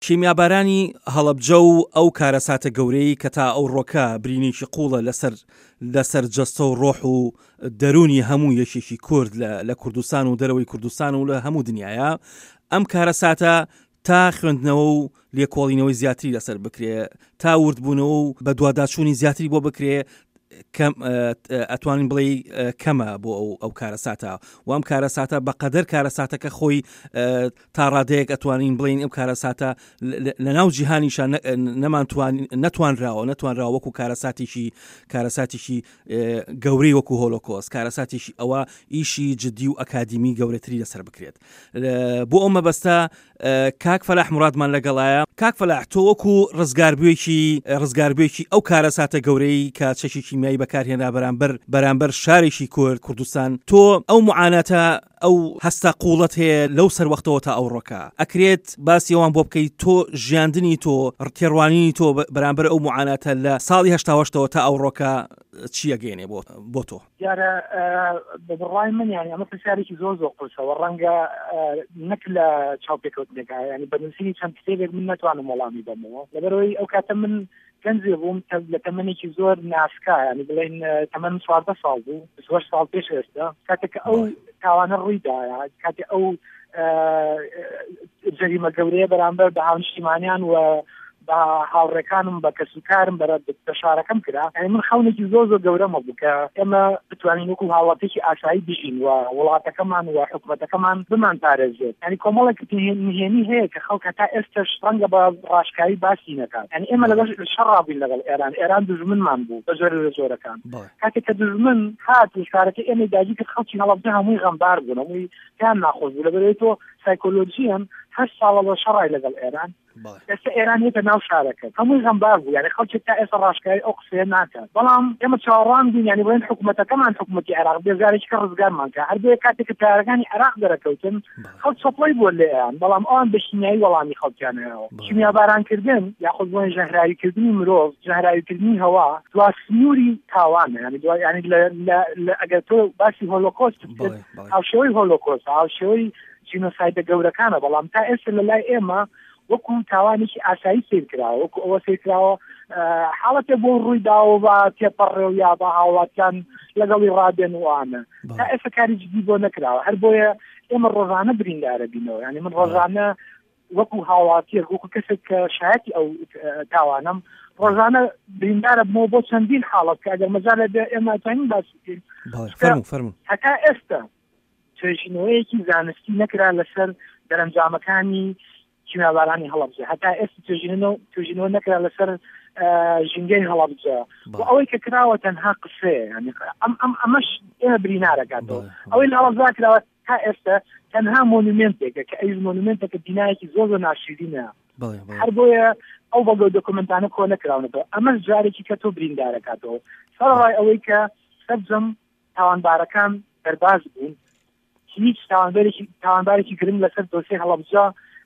کیمیابارانی هەڵەبجە و ئەو کارەساتە گەورەی کە تا ئەو ڕۆکە برینێکی قوڵە لەسەر جەستە و ڕۆح و دەرونی هەموو یەکێکی کورد لە کوردستان و دەرەوەی کوردستان و لە هەموو دنیاە ئەم کارەساتە تا خوێندنەوە و لێکۆڵینەوەی زیاتری لەسەر بکرێ تا وردبوونەوە و بە دوواداچوونی زیاتری بۆ بکرێ ئەتوانین بڵێ کەمە بۆ ئەو کارەساتە و ئەم کارەساتە بەقەدەر کارەساتەکە خۆی تا ڕادەیەک ئەتوانین بڵین ئەم کارەساتە لە ناو جیهانیشان نەتوانراوە وەکو کارەساتێکی گەورەی وەکو هۆلۆکۆست کارەساتێکی ئەوە ئیشی جددی و ئەکادیمی گەورەتری لەسەر بکرێت بۆ ئەو مەبەستە کاک فەلاح مرادمان لەگەڵایە. کاک فەلاح تۆ وەکو ڕزگاربوویەکی ئەو کارەساتە گەورەی کە چەکی کیمیایی بەکارهێنا بەرامبەر شارێکی کوردستان تۆ ئەو معاناتە ئەو هەستا قوڵەت هەیە لەو سەروەختەوە تا ئەو ڕۆکە ئەکرێت باسی ئەوان بۆ بکەیت تۆ ژیاندنی تۆ ڕتێڕوانی تۆ بەرامبەر ئەو معاناتە لە ساڵی 1970 تا ئەو ڕۆکە چی ئەگەێنێ بۆ تۆ؟ دیارە بەڕای من یانی ئەمە پرسیارێکی زۆر قورسەوە ڕەنگە نەک لە چاوپێکەوتنێکە ینی بەنووسینی چەند کتێبێک من ناتوانم وەڵامی بەمەوە لەبەرەوەی ئەو کاتە من گەنجێ بووم لە تەمەنێکی زۆر ناسکا ینی بڵێن تەمەن 14 ساڵ بوو 28 ساڵ پێش ئێستا کاتێک ئەو تاوانە ڕوویدایە کاتێک ئەو جەریمە گەورەیە بەرامبەر بە هاونیشتیمانیان و بە هاوڕێکانم بە کەسوکارم بە شارەکەم کرا من خەونێکی زۆر گەورەمە بوو کە ئێمە بتوانین وەکو هاوڵاتێکی ئاسایی بژین و وڵاتەکەمان و حکوومەتەکەمان بمان پارێزێت ینی کۆمەڵێک نهێنی هەیە کە خەڵک تا ئێستاش ڕەنگە بە ڕاشکایی باسی نەکات ینی ئێمە لەگەڵ شەڕابووین لەگەڵ ئێران دژمنمان بوو بە زۆرەکان کاتێک کە دژمن هات شارەکە ئێمە داگی کە خەڵکی هەڵەبجە هەمووی غەمبار بوون هەمووی پێیان ناخۆش بوو لەبەرەوەی تۆ سایکۆلۆجیەن 8 ساڵە لە شەڕای لەگەڵ ئێران ئێستا ئێران هێتە ناو شارەکە هەمووی غەمبار بوو یعنی خەڵکی تا ئێستا ڕاشکایی ئەو قسەیە ناکات بەڵام ئێمە چاوەڕوان بووین یعنی بڵێن حکوومەتەکەمان حکوومەتی عێراق بێزارێکی کە ڕزگارمان کە هەردوویە کاتێک کە تایارەکانی عێراق دەرەکەوتن خەڵک سەپڵی بووە لە ئێران بەڵام ئەوان بە شینایی وەڵامی خەڵکیانەوە کیمیابارانکردن یاخود بڵێن ژەهراویکردنی مرۆڤ ژەهراویکردنی هەوا دوا سنووری تاوانە ینی ئەگەر تۆ باسی هۆلۆکۆست هاوشێوەی هۆلۆکۆست هاوشێوەی جینۆسایدە گەورەکانە بەڵام تا ئێستا لە لای ئێمە وەکو تاوانێکی ئاسایی سیرکراوە وەکو ئەوە سیرکراوە حاڵەتێ بۆ ڕوویداوە بە تێپەڕێ و یا بە هاوڵاتیان لەگەڵی ڕادێن وانە تا ئێستا کاری جدی بۆ نەکراوە هەر بۆیە ئێمە ڕۆژانە بریندارە بینەوە ینی من ڕۆژانە وەکو هاوڵاتیە وەکو کەسێک کە شایەتی ئەو تاوانم ڕۆژانە بریندارە بمەوە بۆ چەندین حاڵەت کە ئەگەر مەجالە بێ ئێمە ئەتوانین باسی بکەین هەتا ئێستا توێژینەوەیەکی زانستی نەکرا لەسەر دەرەنجامەکانی کیمیابارانی هەڵەبجە هەتا ئێستا توێژینەوە نەکرا لەسەر ژینگەی هەڵەبجە و ئەوەی کە کراوە تەنها قسەیە ینی ئەمەش ئێمە برینارەکاتەوە ئەوەی لە هەڵەبجە کراوە تا ئێستا تەنها مۆنومنتێکە کە ئەویش مۆنومنتێکە بینایەکی زۆر ناشرینە هەر بۆیە ئەو بەڵگە دۆکومنتانە کۆ نەکراونەوە ئەمەش جارێکی کە تۆ بریندارەکاتەوە سەرڕای ئەوەی کە سەرجەم تاوانبارەکان دەرباز بوون هیچ تاوانبارێکی گرنگ لەسەر دۆسیە هەڵەبجە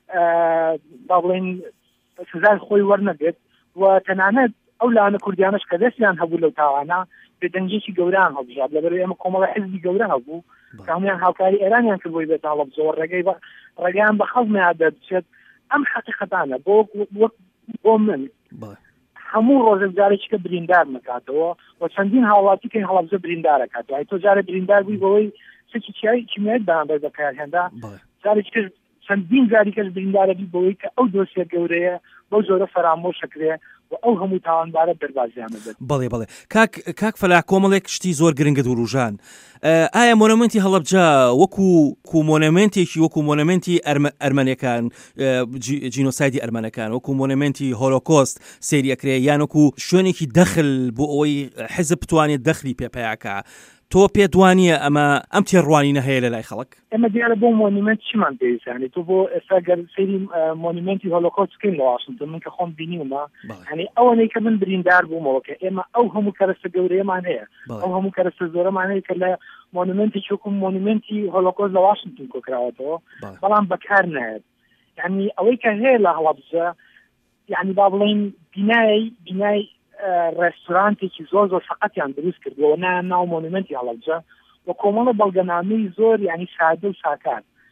با بڵێن سزای خۆی وەرنەگرت و تەنانەت ئەو لاانە کوردیانەش کە دەستیان هەبوو لەو تاوانە بێدەنگێکی گەوران هەڵبژات لەبەرەوەی ئێمە کۆمەڵە حیزبی گەورە هەبوو کە هەمویان هاوکاری ئێرانیان کرد بۆی بێتە هەڵەبجە و ڕێگەیان بە خەڵک دەبچێت ئەم حەقیقەتانە بۆ من هەموو ڕۆژێک جارێکی کە بریندار نکاتەوە و چەندین هاوڵاتی کە هەڵەبجە بریندارەکاتەوە تۆ جارە بریندار بووی بەوەی کیمیایی بەرامبەر بەکارهێندا جارێکی چەندین جاری کەس بریندارە بی بەوەی کە ئەو دۆسیە گەورەیە بەو زۆرە فەرامۆشەکرێ و ئەو هەموو تاوانبارە دەربازیانە بێت. بەڵێ کاک فەلاح کۆمەڵێک شتی زۆر گرنگە دووروژان ئایا مۆنومنتی هەڵەبجە وەکو مۆنومنتی ئەرمەنیەکان جینۆسایدی ئەرمەنەکان وەکو مۆنومنتی هۆلۆکۆست سەیری ئەکرێ یان وەکو شوێنێکی دەخل بۆ ئەوەی حیزب بتوانێت دەخلی پێپەیاکە تۆ پێدوانیە ئەم تێڕوانینە هەیە لە لای خەڵک ئێمە دیارە بۆ مۆنیمنت چیمان پێویستانی تۆ بۆ ئێستا گەر سەیری مۆنیمنتی هۆلۆکۆست بکەین لە واشنگتن من کە خۆم بینیومە ینی ئەوەنەی کە من بریندار بوومەوە کە ئێمە ئەو هەموو کەرەستە گەورەیەمان هەیە ئەو هەموو کەرەستە زۆرەمان هەیە کە لە مۆنیمنتی چووکم مۆنیمنتی هۆلۆکۆست لە واشنگتن کۆکراوەتەوە بەڵام بەکار نایێت ینی ئەوەی کە هەیە لە هەڵەبجە ینی با بڵێن بینای ڕێستورانتێکی زۆر فقەتیان دروست کردووە ناو مۆنومنتی هەڵەبجە و کۆمەڵە بەڵگەنامەی زۆر ینی سادە و ساکار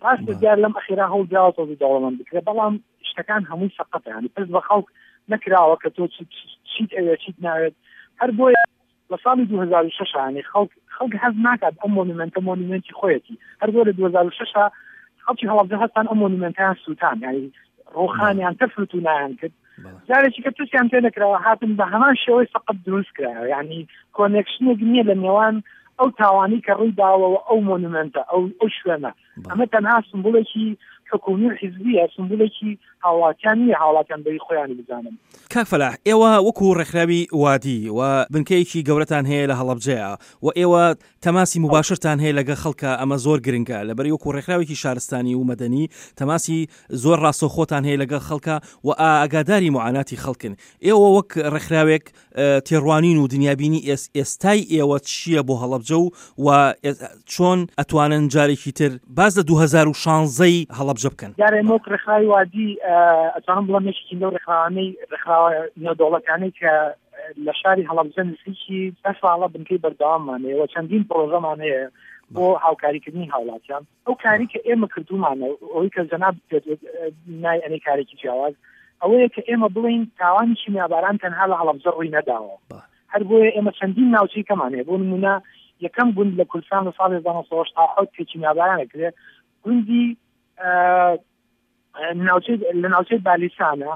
ڕاستە دیار لەم ئەخیرا هەڵدراوەتەوە دەوڵەمەند بکرێت بەڵام شتەکان هەمووی سەقەتە ینی پس بە خەڵک نەکراوە کە تۆ چیت ئەوێ چیت ناوێت هەر بۆیە لە ساڵی 2006 ینی خەڵک حەز ناکات ئەم مۆنیمنتی خۆیەتی هەر بۆ لە 2006 خەڵکی هەڵەبجە هەستان ئەم مۆنیمنتیان سووتان ینی ڕۆخانیان تەفرت و نایان کرد جارێکی کە تووسیان پێ نەکراوە هاتن بە هەمان شێوەی سەقەت دروست کرایەوە ینی کۆنێکشنێک نییە لە نێوان ئەو تاوانی کە ڕووی داوەوە ئەو مۆنیمنتە ئەو شوێنە ئەمە تەنها سمبولێکی حکومی و حیزبیە سمبولێکی هاوڵاتیان نییە هاوڵاتیان بەری خۆیانی بزانن. کاک فەلاح ئێوە وەکو ڕێکخراوی وادی و بنکەیەکی گەورەتان هەیە لە هەڵەبجەیە و ئێوە تەماسی مباشرتان هەیە لەگە خەڵکە ئەمە زۆر گرنگە لەبەر وەکو ڕێکخراوێکی شارستانی و مەدەنی تەماسی زۆر ڕاستەوخۆتان هەیە لەگە خەڵکە و ئاگاداری معاناتی خەڵکن ئێوە وەک ڕێکخراوێک تێڕوانین و دنیابینی ئێستای ئێوە چییە بۆ هەڵەبجە و چۆن ئەتوانن جارێکی تر باز لە 2016 هەڵەبجە بکەن جارێمۆک ڕێکخراوی وادی ئەتوانم بڵم یەکێکی لەو ڕێکخراوە نێودەوڵەتیانەی کە لە شاری هەڵەبجە نزیکی 10 ساڵە بنکەی بەردەواممان هەیە و چەندین پرۆژەمان هەیە بۆ هاوکاریکردنی هاوڵاتیان ئەو کاری کە ئێمە کردومانە ئەوەی کە جەناب نای ئەنەی کارێکی جیاواز ئەوەیە کە ئێمە بڵین تاوانی کیمیاباران تەنها لە هەڵەبجە ڕووی نەداوە هەر بۆیە ئێمە چەندین ناوچەی کەمان هەیە بۆ نمونە یەکەم گوند لە کوردستان لە ساڵی 1970 کە کیمیابارانە کرێ گوندی لە ناوچەی بالیسانە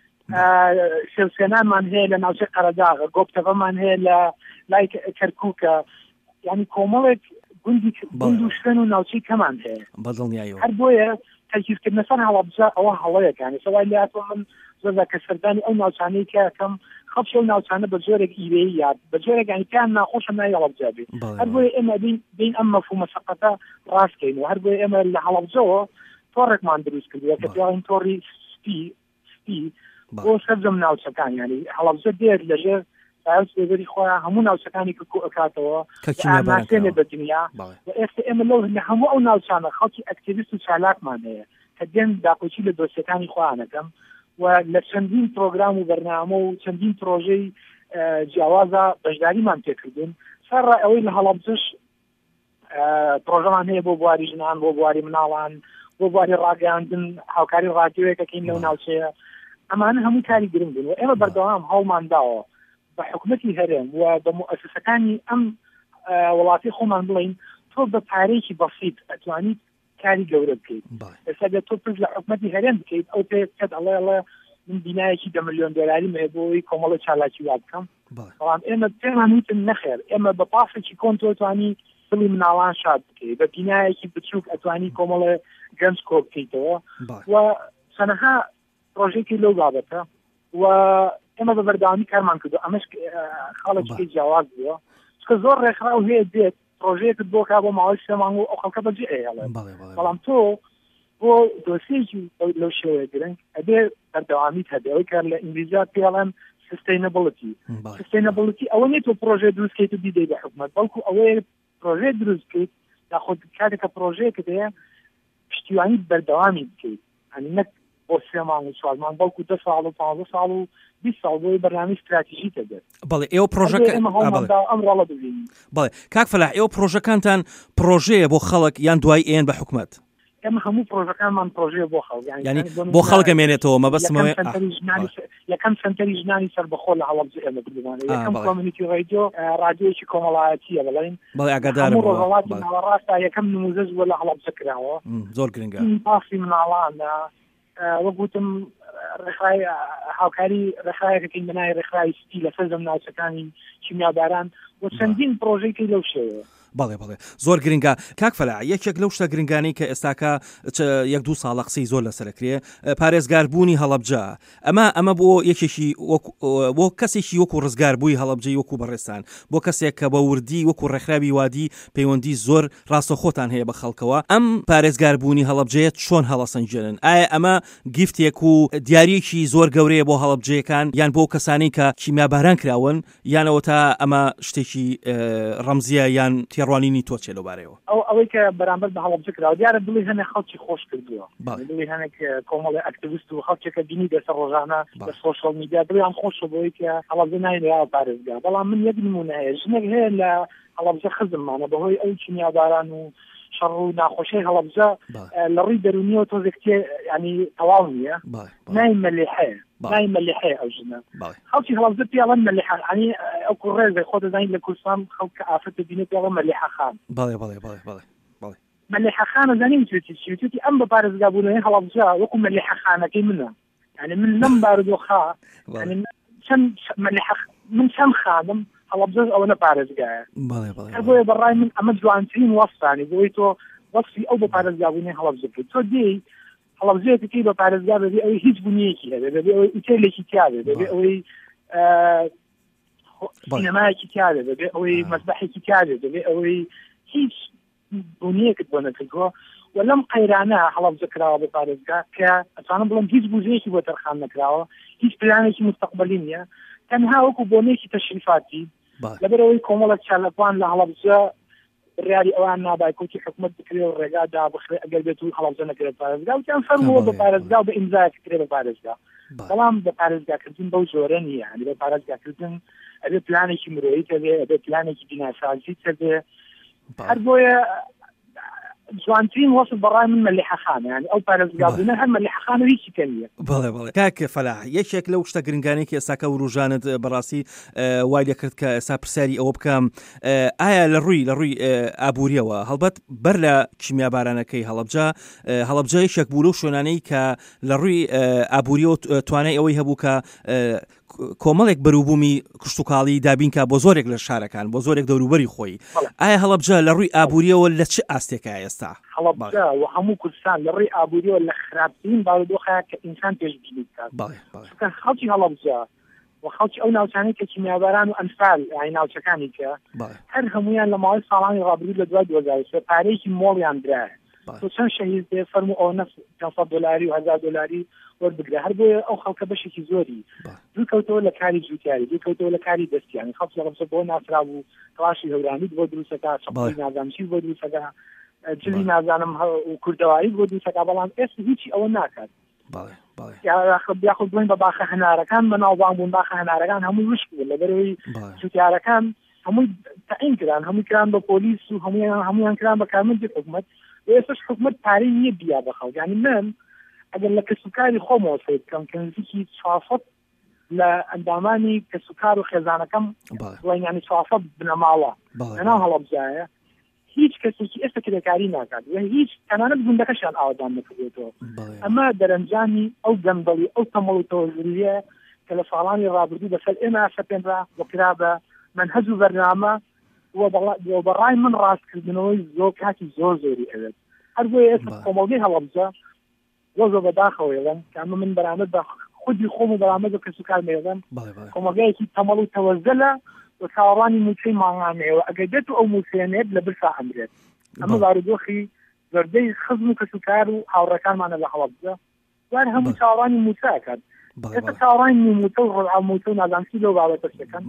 سێوسێنانمان هەیە لە ناوچەی قەرەداغە گۆبتەڤەمان هەیە لە لای کەرکووکە یعنی کۆمەڵێک گوند و شوێن و ناوچەی کەمان هەیە هەر بۆیە تەرکیزکردنە سەر هەڵەبجە ئەوە هەڵەیەکانی سەوای لاتۆ من زۆر کە سەردانی ئەو ناوچانەی کە یەکەم خەڵکی ئەو ناوچانە بە جۆرێک ئیرەیی یاد بە جۆرێک یانیان ناخۆشە نای هەڵەبجە بێت هەر بۆیە ئێمە بین ئەم مەفهومە سەقەتە ڕاستکەین و هەر بۆیە ئێمە لە هەڵەبجەوە تۆڕێکمان دروست کردووە کە پیاڵین تۆڕی سپی بۆ سەرجەم ناوچەکان ینی هەڵەبجە دێت لەژێر سایەنسێبەری خۆیان هەموو ناوچەکانی کە ئەکاتەوە ئاماسێنێ بە دنیا و ئێستا ئێمە لەو هەموو ئەو ناوچانە خەڵکی ئەکتیڤیست و چالاکمان هەیە کە دێن داپۆچی لە دۆسیەکانی خۆیانەکەم و لە چەندین پرۆگرام و بەرنامە و چەندین پرۆژەی جیاوازە بەشداریمان پێکردون سەرڕای ئەوەی لە هەڵەبجەش پرۆژەمان هەیە بۆ بواری ژنان بۆ بواری مناڵان بۆ بواری ڕاگەاندن هاوکاری ڕادیۆیەکەکەین لەو ناوچەیە ئەمانە هەموو کاری گرنگ بوون و ئێمە بەردەوام هەڵمان داوە بە حکومەتی هەرێم و بە مؤسسەکانی ئەم وڵاتی خۆمان بڵین تۆ بە پارەیەکی بەسیط ئەتوانیت کاری گەورە بکەیت ئێستا دە تۆ پرس لە حکومەتی هەرێم بکەیت ئەو پێت ئەڵێ من بینایەکی 10 ملیۆن دلاری مێبۆی کۆمەڵە چالاکی وا بکەم بەڵام ئێمە پێمان وتن نەخێر ئێمە بە پاسێکی کۆن تۆ ئەتوانی دڵی مناڵان شاد بکەیت بە بینایەکی بچووک ئەتوانی کۆمەڵە گەنج کۆ بکەیتەوە و چەندەها پرۆژێکی لەو بابەتە و ئێمە بە بەردەوامی کارمان کردو ئەمەش خاڵێکی جیاواز بووە چکە زۆر ڕێکخراو هەیە دێت پرۆژەیەکت بۆ کا بۆ ماوەی سێمان و ئەو خەڵکە بەجێ ئەیەڵێ بەڵام تۆ بۆ دۆسیەکی لەو شێوەیە گرنگ ئەبێ بەردەوامیت هەبێ ئەوەی کار لە ئینگلیزیات پێڵێن sustainability ئەوە نیە تۆ پرۆژێ دروستکەیت و بیدەی بە حکومەت بەڵکو ئەوەیە پرۆژێ دروستکەیت داخۆ کاتێکە پرۆژەیەکت هەیە پشتیوانی بەردەوامی بکەیت ئەنی نەک بۆ 3 مانگ و 4 مانگ بەڵکو 10 ساڵ و 15 ساڵ و 20 ساڵ بۆی بەرنامەی استراتیژیکە بێت. بەڵێ ئێوە پرۆژەکە بەڵێ کاک فەلاح ئێوە پرۆژەکانتان پرۆژەیە بۆ خەڵک یان دوای ئێن بە حکومەت ئێمە هەموو پرۆژەکانمان پرۆژەیە بۆ خەڵک ینی بۆ خەڵکە مێنێتەوە مەبەستمەوەی یەکەم سنتەری ژنانی سەربەخۆ لە هەڵەبجە ئێمە بردوانە یەکەم کۆمیونیتی ڕێدیۆ ڕادیۆیەکی کۆمەڵایەتیە بڵێن بەڵێ ئاگادارم ڕۆژهەڵاتی ناوەڕاستە یەکەم نموزەش بۆ لە هەڵەبجە کراوە زۆر گرنگە پاسی مناڵانە وەگوتم ڕێکخراوی هاوکاری ڕێکخراوێکەکەین بەناوی ڕێکخراوی سپی لە سەرجەم ناوچەکانی کیمیاباران و چەندین پرۆژەیەکی لەو شێوەیە. بەڵێ زۆر گرنگە کاک فەلاح یەکێک لەو شتە گرنگانەی کە ئێستاکە 1-2 ساڵە قسەی زۆر لەسەرکرێ پارێزگاربوونی هەڵەبجە ئەمە بۆ یەکێکی بۆ کەسێکی وەکو ڕزگاربووی هەڵەبجەی وەکو بەڕێستان بۆ کەسێک کە بە وردی وەکو ڕێکخراوی وادی پەیوەندی زۆر ڕاستەخۆتان هەیە بە خەڵکەوە ئەم پارێزگاربوونی هەڵەبجەیە چۆن هەڵەسەنجێنن ئایا ئەمە گیفتێک و دیاریەکی زۆر گەورەیە بۆ هەڵەبجەیەکان یان بۆ کەسانی کە کیمیاباران کراون یانەوە تا ئەمە شتێکی ڕەمزیە یان ڕوانینی تۆ چێ لەبارەیەوە ئەوەی کە بەرامبەر بە هەڵەبجە کراوە دیارە دڵی هەنێک خەڵکی خۆش کردووە دڵی هەنێک کۆمەڵی ئەکتیڤیست و خەڵکێکە بینی دەسەر ڕۆژانە لە سۆشیال میدیا دڵیان خۆشە بۆی کە هەڵەبجە ناینراوە پارێزگا بەڵام من یەک نمونە هەیە ژنێک هەیە لە هەڵەبجە خزممانە بەهۆی ئەو کیمیاباران و شەڕ و ناخۆشەی هەڵەبجە لە ڕووی دەرونیەوە تۆزێک ینی تەواو نییە نای مەلیحەیە نای مەلیحەیە ئەو ژنە خەڵکی هەڵەبجە پێڵەن مەلیحە ینی ئەو کوڕێزەی خۆ دەزانین لە کوردستان خەڵک کە ئافرەت دەبینێت پێڵە مەلیحە خان مەلیحە خانە زانین توێتی ئەم بە پارێزگابوونەوەی هەڵەبجە وەکو مەلیحە خانەکەی منە يعني من لم بارودۆخا يعني من چەند خادم هەڵەبجە ئەوە نەپارێزگایە بۆیە بەڕای من ئەمە جوانترین وەستانی بۆی تۆ وەسفی ئەو بە پارێزگابوونەی هەڵەبجە کرد تۆ دێی هەڵەبجەیەکەکەی بە پارێزگا بەبێ ئەوەی هیچ بنیەکی هەبێ بەبێ ئەوەی ئوتێلێکی تیاابێ بەبێ ئەوەی سینەمایەکی تیاابێ بەبێ ئەوەی مەسبەحێکی تیاابێ بەبێ ئەوەی هیچ بنیەکت بۆ نەکردووە ولم قەیرانە هەڵەبجە کراوە بە پارێزگا کە ئەتوانم بڵم هیچ بوجەیەکی بۆ تەرخان نەکراوە هیچ پلانێکی مستەقبەلی نییە تەنها وەکو بۆنێکی تەشریفاتی لەبەرەوەی کۆمەڵە چالەپان لە هەڵەبجە بڕیاری ئەوان نابایکوتی حکومت بکرێ و ڕێگادا بخرێ ئەگەر بێت و هەڵەبجە نەکرێت پارێزگا وتیان فەرمەوە بە پارێزگا و بە ئیمزایەک کرێ بە پارێزگا بەڵام بە پارێزگاکردن بەو زۆرە نییە هەنی بە پارێزگاکردن ئەبێ پلانێکی مرۆیی هەبێ ئەبێ پلانێکی بیناسازی هەبێ هەر بۆیە جوانترین وەصف بەڕای من مەلیحە خانە یعنی ئەو پارێزگابوونە هەر مەلیحە خانە هیچی کەمیە بەڵێ کاک فەلاح یەکێک لەو شتە گرنگانەی ئێستاکە و ڕوژانت بەڕاستی وای لێ کرد کە ئێستا پرسیاری ئەوە بکەم ئایا لە ڕووی ئابووریەوە هەڵبەت بەر لە کیمیابارانەکەی هەڵەبجە یەکێک بوو لەو شوێنانەی کە لە ڕووی ئابووریەوە توانای ئەوەی هەبوو کە کۆمەڵێک بەروبوومی کشتتوکاڵی دابینکە بۆ زۆرێک لە شارەکان بۆ زۆرێک دەوروبەری خۆی ئایا هەڵەبجە لە ڕووی ئابووریەوە لە چه ئاستێکە ئێستا هەڵەبجە و هەموو کوردستان لە ڕووی ئابووریەوە لە خراپترین بارودۆخەیە کە ئینسان پێشبینی بکات خەڵکی هەڵەبجە و خەڵکی ئەو ناوچانەی کە کیمیاباران و ئەنفال یعنی ناوچەکانی کە هەر هەمویان لە ماوەی ساڵانی ڕابردوو لە دوای 2023 پارەیەکی مۆڵیان درایە تۆ چەند شەهید بێ فەرموو ئەو نەفس $500 و $1000 وەربگرە هەر بۆیە ئەو خەڵکە بەشێکی زۆری دووکەوتەوە لە کاری جوتیاری دووکەوتەوە لە کاری دەستیانی خەڵکی هەڵەبجە بۆ ناسرابوو کڵاشی هەورانی بۆ دروستەکە شەقی نازانشی بۆ دروستەکە جلی نازانم و کوردەواری بۆ دروستەکە بەڵام ئێستا هیچی ئەوە ناکات یاخود بڵین بە باخە هەنارەکان بە ناوبانگ بوون باخە هەنارەکان هەمووی وشک بوون لەبەرەوەی جوتیارەکان هەمووی تەعین کران هەمووی کران بە پۆلیس و هەمویان کران بە کارمەندی حکومەت ئێستاش حکومت پارەی نییە بیا بە خەڵک یعنی من ئەگەر لە کەسوکاری خۆمەوە فێر بکەم کە نزیکی 400 لە ئەندامانی کەسوکار و خێزانەکەم بڵین ینی 400 بنەماوە لەناو هەڵەبجایە هیچ کەسێکی ئێستا کرێکاری ناکات و هیچ تەنانەت گوندەکەشیان ئاوادان نەکردێتەوە ئەمە دەرەنجامی ئەو گەندەڵی ئەو تەمەڵ و تەوەزلیە کە لە ساڵانی ڕابردوو بەسەر ئێمە سەپێنرا وەکرا بە منهەج و بەرنامە و بەڕای من ڕاستکردنەوەی زۆر کاتی زۆر زۆری ئەوێت هەر بۆیە ئێستا کۆمەڵگەی هەڵەبجە زۆر بەداخەوەێڵن کە ئەمە من بەرامەت بە خودی خۆم و بەرامەت بە کەسوکار مێڵن کۆمەلگایەکی تەمەڵ و تەوەزلە و چاوەڕانی موچەی ماڵانەیەوە ئەگەر دێت و ئەو موچێنێت لە برسا ئەمرێت ئەمە بارودۆخی زۆردەی خزم و کەسوکار و هاوڕەکانمانە لە هەڵەبجە وار هەموو چاوەڕانی موچەکات ئێستا چاوەڕانی موچە و ڕەڵموچە و نازانسی لەو بابەتە شتەکەن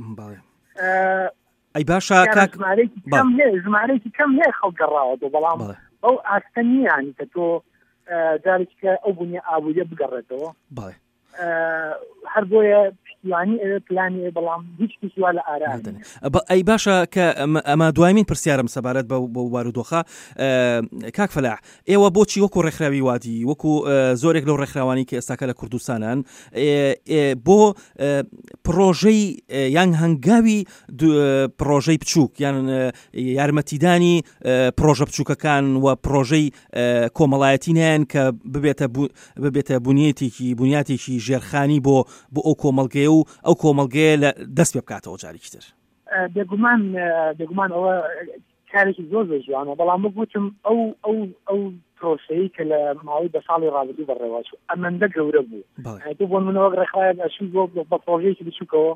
ئەی باشە ژمارەیەکی کەم هەیە خەڵک گەڕاوەتەوە بەڵام ئەو ئاستە نییانی کە تۆ جارێککە ئەو بوونی ئابووریە بگەڕێتەوە هەر بۆیە پشتیوانی ئەوێ پلانی بەڵام هیچ پشتیوا لە ئاران ئەی باشە کە ئەمە دوایمین پرسیارم سەبارەت بە بارودۆخە کاک فەلاح ئێوە بۆچی وەکو ڕێکخراوی وادی وەکو زۆرێک لەو ڕێکخراوانی کە ئێستاکە لە کوردستانان بۆ پرۆژەی یان هەنگاوی پرۆژەی بچووک یان یارمەتیدانی پرۆژە بچووکەکان و پرۆژەی کۆمەڵایەتی نیان کە ببێتە بنیاتێکی ژێرخانی بۆ ئەو کۆمەڵگەیە و ئەو کۆمەڵگەیە لە دەست پێ بکاتەوە جارێکتر دەگومان ئەوە کارێکی زۆر جوانە بەڵام بگوتم ئەو پرۆسەیە کە لە ماوەی بە ساڵی ڕابردوو بەڕێوەچوو ئەمەندە گەورە بوو تو بۆ منەوە ڕێکخراوێک ئەچوو بۆ پرۆژەیەکی بچووکەوە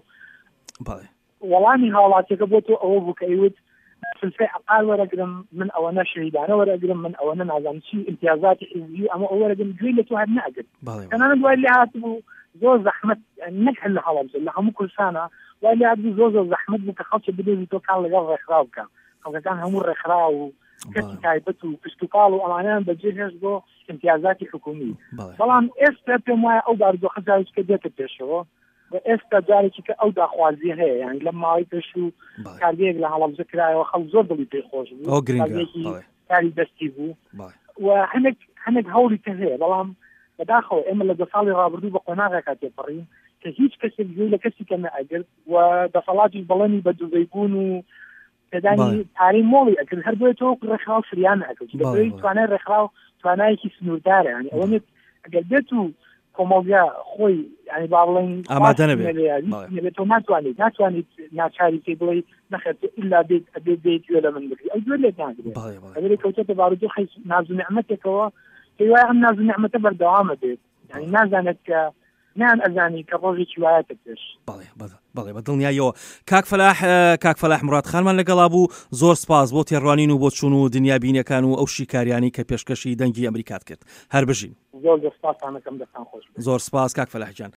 وەڵامی هاوڵاتیەکە بۆ تۆ ئەوە بوو کە ئەیوت سلسلەی عقال وەرەگرم من ئەوەنە شەهیدانە وەرەگرم من ئەوەنە نازانم چی امتیازاتی حزبی ئەمە ئەو وەرەگرم گوێی لە تۆ هەر ناگرت تەنانەت دوای لێ هاتبوو زۆر زەحمەت نەک هەر لە هەڵەبجە لە هەموو کوردستانە وای لێ هاتبوو زۆر زەحمەت بوو کە خەڵکی بدۆزی تۆ کار لەگەڵ ڕێکخراو بکە خەڵکەکان هەموو ڕێکخراو و کەسی تایبەت و کشتتوکاڵ و ئەمانیان بەجێ هێشت بۆ امتیازاتی حکومی بەڵام ئێستا پێم وایە ئەو بارودۆخە جارێککە دێتە پێشەوە ئێستا جارێکی کە ئەو داخوازی هەیە یعنی لە ماوەی پێش و کارگەیەک لە هەڵەبجە کرایەوە خەڵک زۆر دڵی پێی خۆش بوو کاری دەستی بوو و هەنێک هەوڵی تر هەیە بەڵام بەداخەوە ئێمە لە 2 ساڵی ڕابردوو بە قۆناغێکا تێپەڕین کە هیچ کەسێک گوێی لە کەسی کەمە ئەگرت و دەسەڵاتی بەڵێنی بە دووبەیبوون و تدانی پارەی مۆڵی ئەکرد هەر بۆیە تۆ ڕێکخراو فریان ئەکرد دەبێت توانای ڕێکخراو توانایەکی سنووردارە ینی ئەوە ئەگەر بێت و کۆمەڵگا خۆی ینی با بڵێن ئامادە نەبێت تۆ ناتوانیت ناچاری پێی بڵێ نەخێت ئیلا بێت گوێ لە من بکری ئەو گوێ لێت ناگرێت ئەگەر کەوتێتە بارودۆ ناز و نعمەتێکەوە پێی وایە ئەم ناز و نعمەتە بەردەوامە بێت ینی نازانێت کە نان ئەزانی کە ڕۆژێکی وایەتە پێش بەڵێ بە دڵنیایەوە کاک فەلاح مراد خانمان لەگەڵا بوو زۆر سپاس بۆ تێڕوانین و بۆ چوون و دنیا بینیەکان و ئەو شیکاریانی کە پێشکەشی دەنگی ئەمریکات کرد هەر بژین زۆر سپاس دەستان خۆش زۆر سپاس کاک فەلاح جان